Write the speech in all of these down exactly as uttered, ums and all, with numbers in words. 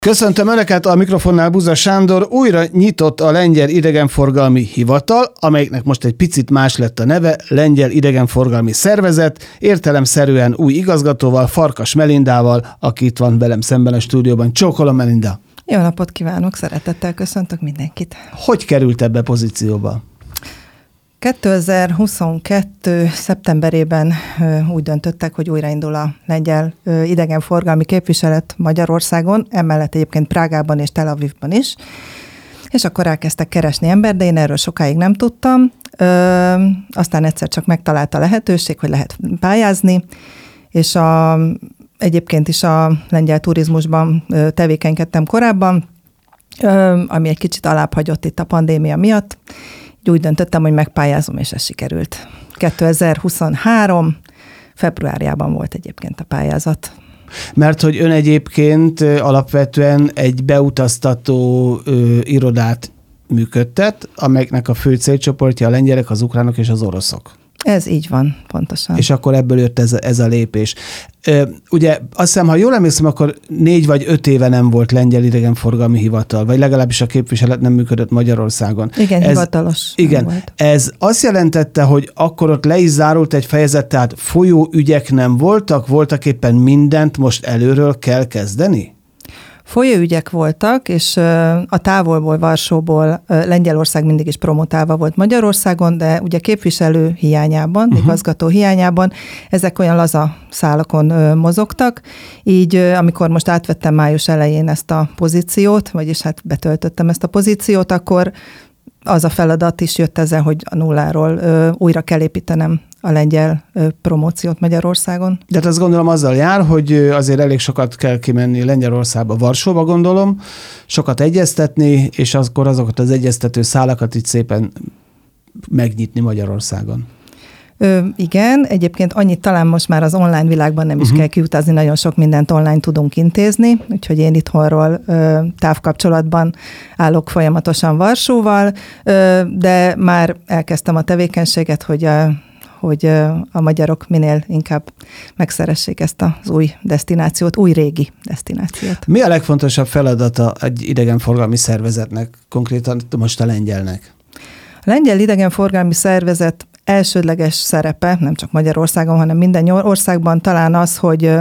Köszöntöm Önöket, a mikrofonnál Buza Sándor. Újra nyitott a Lengyel Idegenforgalmi Hivatal, amelyiknek most egy picit más lett a neve, Lengyel Idegenforgalmi Szervezet, értelemszerűen új igazgatóval, Farkas Melindával, aki itt van velem szemben a stúdióban. Csókolom, Melinda! Jó napot kívánok, szeretettel köszöntök mindenkit! Hogy került ebbe a pozícióba? kétezer-huszonkettő. szeptemberében úgy döntöttek, hogy újraindul a lengyel idegenforgalmi képviselet Magyarországon, emellett egyébként Prágában és Tel Avivban is, és akkor elkezdtek keresni ember, de én erről sokáig nem tudtam. Ö, aztán egyszer csak megtalálta a lehetőség, hogy lehet pályázni, és a, egyébként is a lengyel turizmusban tevékenykedtem korábban, ö, ami egy kicsit alább hagyott itt a pandémia miatt. Úgy döntöttem, hogy megpályázom, és ez sikerült. kétezer-huszonhárom. februárjában volt egyébként a pályázat. Mert hogy ön egyébként alapvetően egy beutaztató ö, irodát működtet, amelynek a fő célcsoportja a lengyelek, az ukránok és az oroszok. Ez így van, pontosan. És akkor ebből jött ez, ez a lépés. Ö, ugye azt hiszem, ha jól emlékszem, akkor négy vagy öt éve nem volt lengyel idegenforgalmi hivatal, vagy legalábbis a képviselet nem működött Magyarországon. Igen, ez, hivatalos. Igen, volt. Ez azt jelentette, hogy akkor ott le is zárult egy fejezet, tehát folyó ügyek nem voltak, voltak éppen mindent most előről kell kezdeni? Folyóügyek voltak, és a távolból, Varsóból Lengyelország mindig is promotálva volt Magyarországon, de ugye képviselő hiányában, uh-huh. igazgató hiányában ezek olyan laza szálakon mozogtak, így amikor most átvettem május elején ezt a pozíciót, vagyis hát betöltöttem ezt a pozíciót, akkor az a feladat is jött ezzel, hogy a nulláról újra kell építenem a lengyel promóciót Magyarországon. De hát azt gondolom azzal jár, hogy azért elég sokat kell kimenni Lengyelországba, Varsóba gondolom, sokat egyeztetni, és akkor azokat az egyeztető szálakat itt szépen megnyitni Magyarországon. Ö, igen, egyébként annyit talán most már az online világban nem is uh-huh. kell kiutazni, nagyon sok mindent online tudunk intézni, úgyhogy én itthonról ö, távkapcsolatban állok folyamatosan Varsóval, ö, de már elkezdtem a tevékenységet, hogy a hogy a magyarok minél inkább megszeressék ezt az új desztinációt, új régi desztinációt. Mi a legfontosabb feladata egy idegenforgalmi szervezetnek, konkrétan most a lengyelnek? A lengyel idegenforgalmi szervezet elsődleges szerepe, nem csak Magyarországon, hanem minden országban talán az, hogy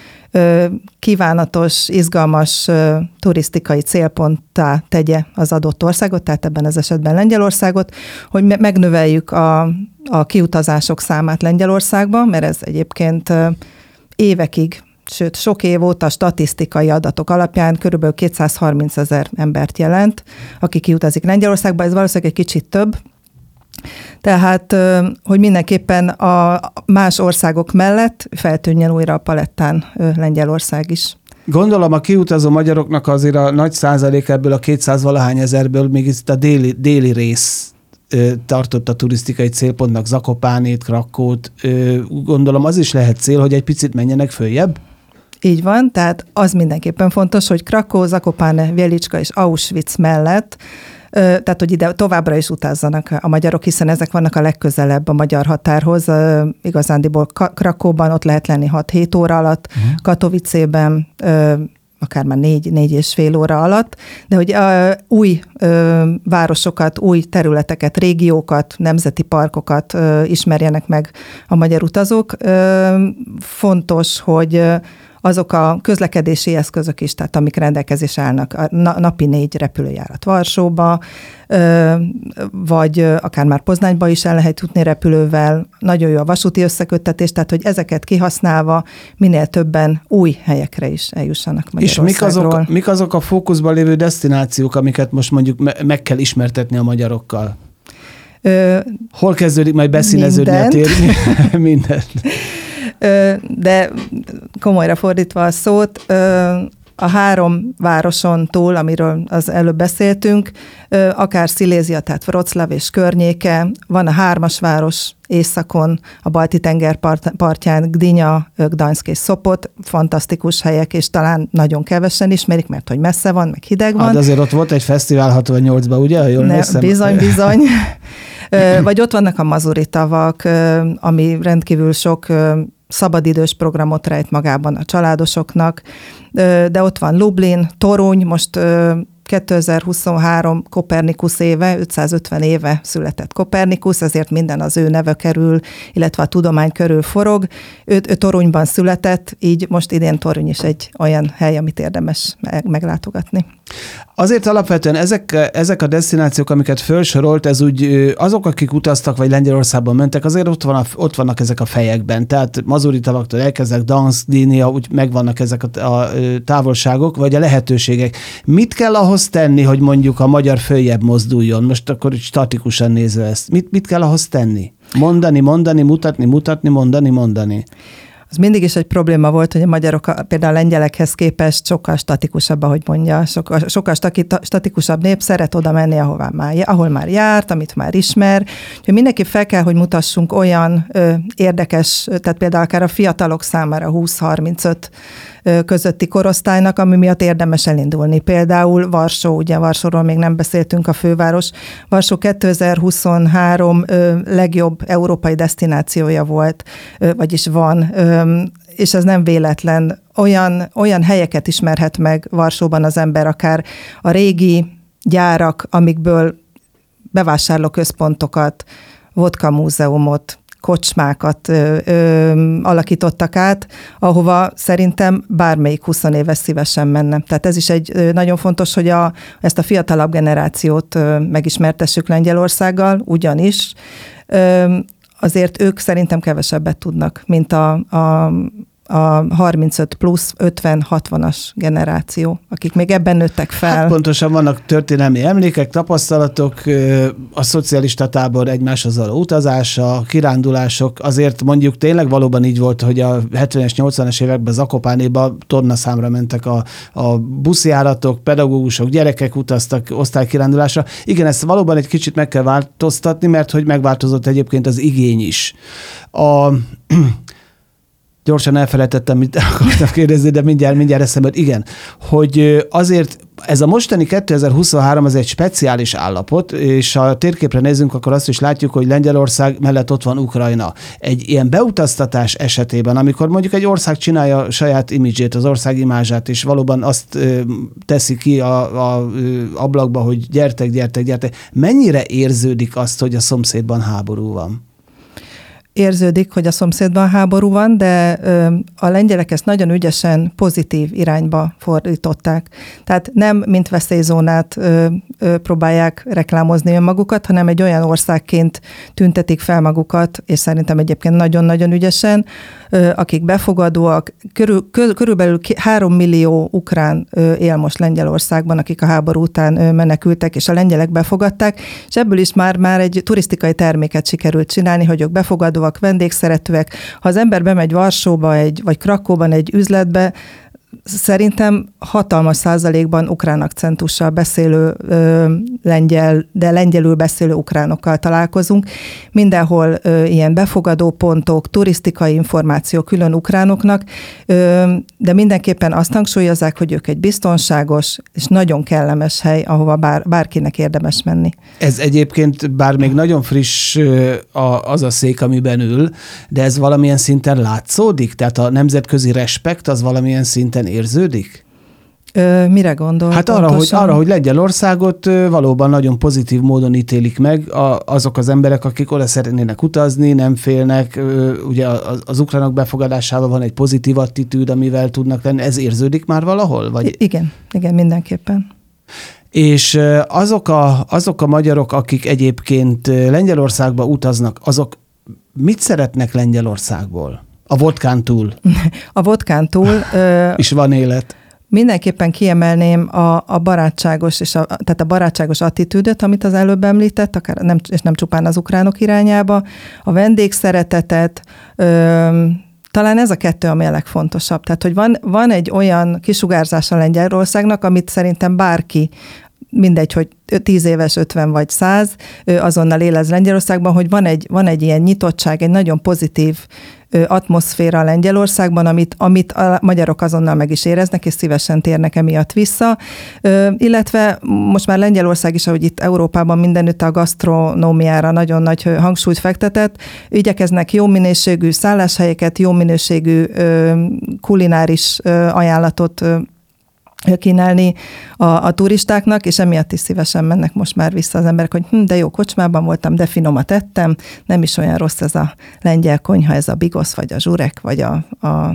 kívánatos, izgalmas turisztikai célponttá tegye az adott országot, tehát ebben az esetben Lengyelországot, hogy megnöveljük a, a kiutazások számát Lengyelországba, mert ez egyébként évekig, sőt sok év óta statisztikai adatok alapján körülbelül kétszázharminc ezer embert jelent, aki kiutazik Lengyelországba, ez valószínűleg egy kicsit több. Tehát, hogy mindenképpen a más országok mellett feltűnjön újra a palettán Lengyelország is. Gondolom a kiutazó magyaroknak azért a nagy százalék ebből a kétszáz valahány ezerből még itt a déli, déli rész tartott a turisztikai célpontnak, Zakopánét, Krakót. Gondolom az is lehet cél, hogy egy picit menjenek följebb? Így van, tehát az mindenképpen fontos, hogy Krakó, Zakopane, Vielicska és Auschwitz mellett, tehát, hogy ide továbbra is utazzanak a magyarok, hiszen ezek vannak a legközelebb a magyar határhoz. Igazándiból Krakóban ott lehet lenni hat-hét óra alatt, uh-huh. Katowicében akár már négy, négy és fél óra alatt, de hogy új városokat, új területeket, régiókat, nemzeti parkokat ismerjenek meg a magyar utazók. Fontos, hogy azok a közlekedési eszközök is, tehát amik rendelkezésre állnak, a napi négy repülőjárat Varsóba, vagy akár már Poznányba is el lehet jutni repülővel, nagyon jó a vasúti összeköttetés, tehát hogy ezeket kihasználva minél többen új helyekre is eljussanak Magyarországról. És mik azok, mik azok a fókuszban lévő desztinációk, amiket most mondjuk meg kell ismertetni a magyarokkal? Ö, Hol kezdődik majd beszíneződni mindent. A tér? Mindent. De komolyra fordítva a szót, a három városon túl, amiről az előbb beszéltünk, akár Szilézia, tehát Wroclaw és környéke, van a hármas város északon, a Balti-tenger part, partján, Gdynia, Gdańsk és Sopot, fantasztikus helyek, és talán nagyon kevesen ismerik, mert hogy messze van, meg hideg van. Hát azért ott volt egy fesztivál hatvannyolcban, ugye? Jól ne, bizony, bizony. Vagy ott vannak a mazuri tavak, ami rendkívül sok szabadidős programot rejt magában a családosoknak, de ott van Lublin, Torony, most kétezer-huszonhárom Kopernikusz éve, ötszázötven éve született Kopernikusz, ezért minden az ő neve körül, illetve a tudomány körül forog. Ő, ő Toronyban született, így most idén Torony is egy olyan hely, amit érdemes meglátogatni. Azért alapvetően ezek, ezek a desztinációk, amiket felsorolt, ez úgy azok, akik utaztak, vagy Lengyelországban mentek, azért ott, van a, ott vannak ezek a fejekben. Tehát Mazuritalaktól elkezdek, Gdansk, Gdynia, úgy megvannak ezek a, a távolságok, vagy a lehetőségek. Mit kell ahhoz tenni, hogy mondjuk a magyar följebb mozduljon? Most akkor statikusan nézve ezt. Mit, mit kell ahhoz tenni? Mondani, mondani, mutatni, mutatni, mondani, mondani. Az mindig is egy probléma volt, hogy a magyarok például a lengyelekhez képest sokkal statikusabb, ahogy mondja, sokkal, sokkal statikusabb nép, szeret oda menni, ahová már, ahol már járt, amit már ismer. Úgyhogy mindenki fel kell, hogy mutassunk olyan ö, érdekes, tehát például akár a fiatalok számára húsz-harmincöt közötti korosztálynak, ami miatt érdemes elindulni. Például Varsó, ugye Varsóról még nem beszéltünk, a főváros. Varsó kétezer-huszonhárom ö, legjobb európai desztinációja volt, ö, vagyis van, ö, és ez nem véletlen. Olyan, olyan helyeket ismerhet meg Varsóban az ember, akár a régi gyárak, amikből bevásárlóközpontokat, vodka múzeumot, kocsmákat ö, ö, alakítottak át, ahova szerintem bármelyik huszonéves szívesen menne. Tehát ez is egy ö, nagyon fontos, hogy a, ezt a fiatalabb generációt ö, megismertessük Lengyelországgal, ugyanis ö, azért ők szerintem kevesebbet tudnak, mint a, a a harmincöt plusz ötven-hatvanas generáció, akik még ebben nőttek fel. Hát pontosan vannak történelmi emlékek, tapasztalatok, a szocialista tábor egymáshoz való utazása, kirándulások, azért mondjuk tényleg valóban így volt, hogy a hetvenes, nyolcvanas években Zakopánéba tornaszámra mentek a, a buszjáratok, pedagógusok, gyerekek utaztak osztálykirándulásra. Igen, ezt valóban egy kicsit meg kell változtatni, mert hogy megváltozott egyébként az igény is. A Gyorsan elfelejtettem, mit akartam kérdezni, de mindjárt, mindjárt eszembe. Igen, hogy azért ez a mostani kétezer-huszonhárom az egy speciális állapot, és ha a térképre nézzünk, akkor azt is látjuk, hogy Lengyelország mellett ott van Ukrajna. Egy ilyen beutaztatás esetében, amikor mondjuk egy ország csinálja saját imidzsét, az ország imázsát, és valóban azt ö, teszi ki a, a ö, ablakba, hogy gyertek, gyertek, gyertek, mennyire érződik azt, hogy a szomszédban háború van? Érződik, hogy a szomszédban háború van, de ö, a lengyelek ezt nagyon ügyesen pozitív irányba fordították. Tehát nem mint veszélyzónát ö, ö, próbálják reklámozni önmagukat, hanem egy olyan országként tüntetik fel magukat, és szerintem egyébként nagyon-nagyon ügyesen, ö, akik befogadóak. Körül, kö, körülbelül három millió ukrán ö, él most Lengyelországban, akik a háború után ö, menekültek, és a lengyelek befogadták, és ebből is már, már egy turisztikai terméket sikerült csinálni, hogy ők befogadóak, vendégszeretőek. Ha az ember bemegy Varsóba egy, vagy Krakóban egy üzletbe, szerintem hatalmas százalékban ukrán akcentussal beszélő ö, lengyel, de lengyelül beszélő ukránokkal találkozunk. Mindenhol ö, ilyen befogadó pontok, turisztikai információ külön ukránoknak, ö, de mindenképpen azt hangsúlyozzák, hogy ők egy biztonságos és nagyon kellemes hely, ahova bár, bárkinek érdemes menni. Ez egyébként, bár még nagyon friss az a szék, amiben ül, de ez valamilyen szinten látszódik? Tehát a nemzetközi respekt az valamilyen szinten érződik? Ö, mire gondol? Hát arra hogy, arra, hogy Lengyelországot valóban nagyon pozitív módon ítélik meg a, azok az emberek, akik oda szeretnének utazni, nem félnek. Ugye az, az ukránok befogadásával van egy pozitív attitűd, amivel tudnak lenni. Ez érződik már valahol? Vagy? Igen, igen, mindenképpen. És azok a, azok a magyarok, akik egyébként Lengyelországba utaznak, azok mit szeretnek Lengyelországból? A vodkán túl. A vodkán túl. És van élet. Mindenképpen kiemelném a, a barátságos, és a, tehát a barátságos attitűdöt, amit az előbb említett, akár nem, és nem csupán az ukránok irányába, a vendégszeretetet, ö, talán ez a kettő, ami a legfontosabb. Tehát, hogy van, van egy olyan kisugárzása Lengyelországnak, amit szerintem bárki, mindegy, hogy tíz éves, ötven vagy száz, azonnal élez Lengyelországban, hogy van egy, van egy ilyen nyitottság, egy nagyon pozitív atmoszféra Lengyelországban, amit, amit a magyarok azonnal meg is éreznek, és szívesen térnek emiatt vissza. Illetve most már Lengyelország is, ahogy itt Európában mindenütt a gasztronómiára nagyon nagy hangsúlyt fektetett, igyekeznek jó minőségű szálláshelyeket, jó minőségű kulináris ajánlatot kínálni a, a turistáknak, és emiatt is szívesen mennek most már vissza az emberek, hogy hm, de jó kocsmában voltam, de finomat ettem, nem is olyan rossz ez a lengyel konyha, ez a bigosz, vagy a zsurek, vagy a, a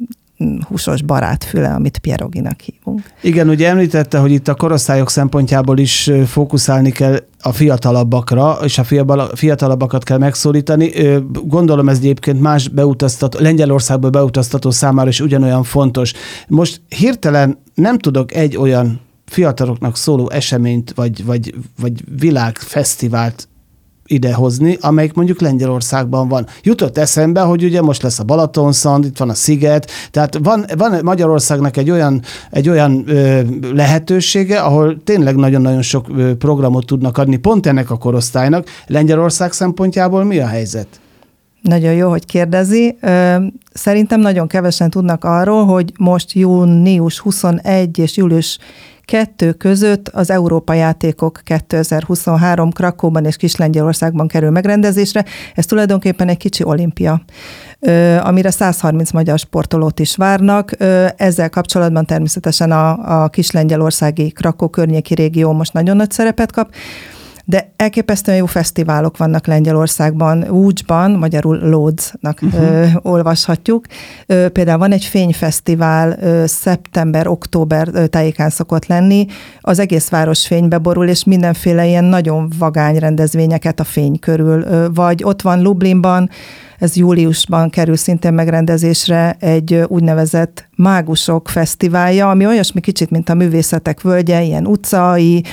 húsos barátfüle, amit pieroginak hívunk. Igen, ugye említette, hogy itt a korosztályok szempontjából is fókuszálni kell a fiatalabbakra, és a fiatalabbakat kell megszólítani. Gondolom ez egyébként más beutaztató, Lengyelországból beutaztató számára is ugyanolyan fontos. Most hirtelen nem tudok egy olyan fiataloknak szóló eseményt, vagy, vagy, vagy világfesztivált idehozni, amelyik mondjuk Lengyelországban van. Jutott eszembe, hogy ugye most lesz a Balatonszand, itt van a Sziget, tehát van, van Magyarországnak egy olyan, egy olyan ö, lehetősége, ahol tényleg nagyon-nagyon sok ö, programot tudnak adni pont ennek a korosztálynak. Lengyelország szempontjából mi a helyzet? Nagyon jó, hogy kérdezi. Szerintem nagyon kevesen tudnak arról, hogy most június huszonegy és július kettő között az Európa játékok kétezer-huszonhárom Krakóban és Kis-Lengyelországban kerül megrendezésre. Ez tulajdonképpen egy kicsi olimpia, amire száz harminc magyar sportolót is várnak. Ezzel kapcsolatban természetesen a, a Kis-Lengyelországi Krakó környéki régió most nagyon nagy szerepet kap, de elképesztően jó fesztiválok vannak Lengyelországban, Úcsban, magyarul Lódznak uh-huh. olvashatjuk. Ö, például van egy fényfesztivál, ö, szeptember-október tájékán szokott lenni, az egész város fénybe borul, és mindenféle ilyen nagyon vagány rendezvényeket a fény körül. Ö, vagy ott van Lublinban, ez júliusban kerül szintén megrendezésre egy úgynevezett mágusok fesztiválja, ami olyasmi kicsit, mint a művészetek völgye, ilyen utcai,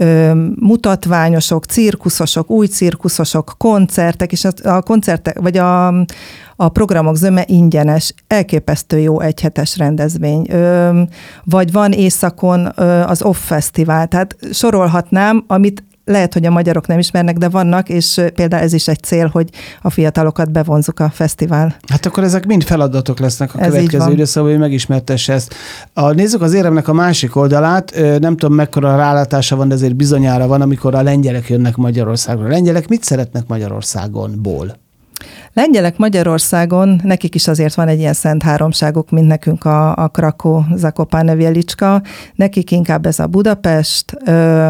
mutatványosok, cirkuszosok, új cirkuszosok, koncertek, és a koncertek, vagy a, a programok zöme ingyenes, elképesztő jó egyhetes rendezvény. Vagy van északon az Off Fesztivál, tehát sorolhatnám, amit lehet, hogy a magyarok nem ismernek, de vannak, és például ez is egy cél, hogy a fiatalokat bevonzuk a fesztivál. Hát akkor ezek mind feladatok lesznek a ez következő időszakban, hogy megismertesse ezt. A, nézzük az éremnek a másik oldalát, nem tudom mekkora rálátása van, de ezért bizonyára van, amikor a lengyelek jönnek Magyarországra. A lengyelek mit szeretnek Magyarországonból? Lengyelek Magyarországon, nekik is azért van egy ilyen szent háromságuk, mint nekünk a, a Krakó, Zakopane, Vielicska. Nekik inkább ez a Budapest, ö,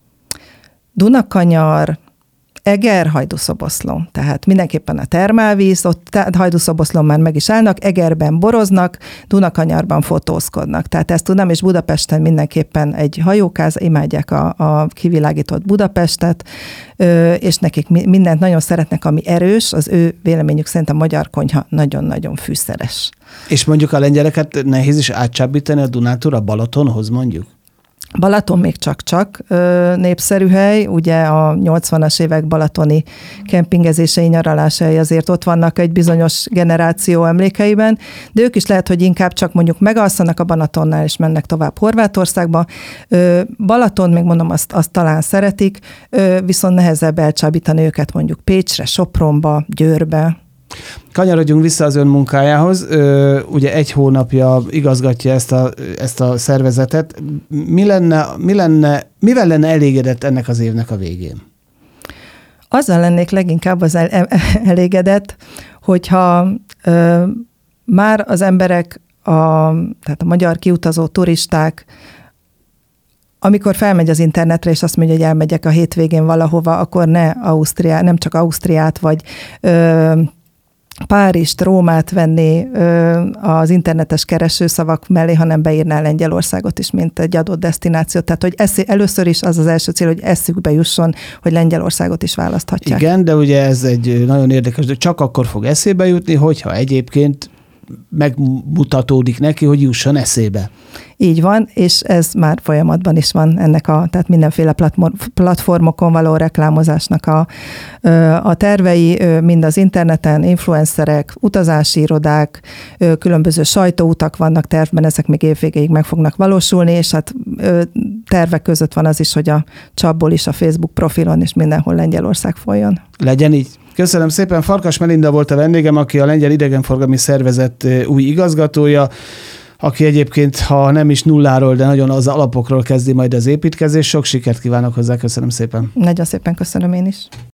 Dunakanyar, Eger, Hajdúszoboszló. Tehát mindenképpen a termálvíz, ott Hajdúszoboszlón már meg is állnak, Egerben boroznak, Dunakanyarban fotózkodnak. Tehát ezt tudom, és Budapesten mindenképpen egy hajókáz, imádják a, a kivilágított Budapestet, és nekik mindent nagyon szeretnek, ami erős, az ő véleményük szerint a magyar konyha nagyon-nagyon fűszeres. És mondjuk a lengyeleket nehéz is átcsábítani a Dunától a Balatonhoz mondjuk? Balaton még csak-csak ö, népszerű hely, ugye a nyolcvanas évek balatoni kempingezései, nyaralásai azért ott vannak egy bizonyos generáció emlékeiben, de ők is lehet, hogy inkább csak mondjuk megalszanak a Balatonnál, és mennek tovább Horvátországba. Ö, Balaton, még mondom, azt, azt talán szeretik, ö, viszont nehezebb elcsábítani őket mondjuk Pécsre, Sopronba, Győrbe. Kanyarodjunk vissza az ön munkájához. Ö, ugye egy hónapja igazgatja ezt a, ezt a szervezetet. Mi lenne, mi lenne, mivel lenne elégedett ennek az évnek a végén? Azzal lennék leginkább az el, elégedett, hogyha ö, már az emberek, a, tehát a magyar kiutazó turisták, amikor felmegy az internetre, és azt mondja, hogy elmegyek a hétvégén valahova, akkor ne Ausztriá, nem csak Ausztriát, vagy ö, Párizst, Rómát venni ö, az internetes keresőszavak mellé, hanem beírná Lengyelországot is, mint egy adott desztinációt. Tehát, hogy eszé, először is az az első cél, hogy eszükbe jusson, hogy Lengyelországot is választhatják. Igen, de ugye ez egy nagyon érdekes, de csak akkor fog eszébe jutni, hogyha egyébként megmutatódik neki, hogy jusson eszébe. Így van, és ez már folyamatban is van ennek a, tehát mindenféle platformokon való reklámozásnak a, a tervei, mind az interneten, influencerek, utazási irodák, különböző sajtóutak vannak tervben, ezek még évvégéig meg fognak valósulni, és hát tervek között van az is, hogy a csapból is a Facebook profilon és mindenhol Lengyelország folyjon. Legyen így. Köszönöm szépen. Farkas Melinda volt a vendégem, aki a Lengyel Idegenforgalmi Szervezet új igazgatója, aki egyébként, ha nem is nulláról, de nagyon az alapokról kezdi majd az építkezés. Sok sikert kívánok hozzá, köszönöm szépen. Nagyon szépen köszönöm én is.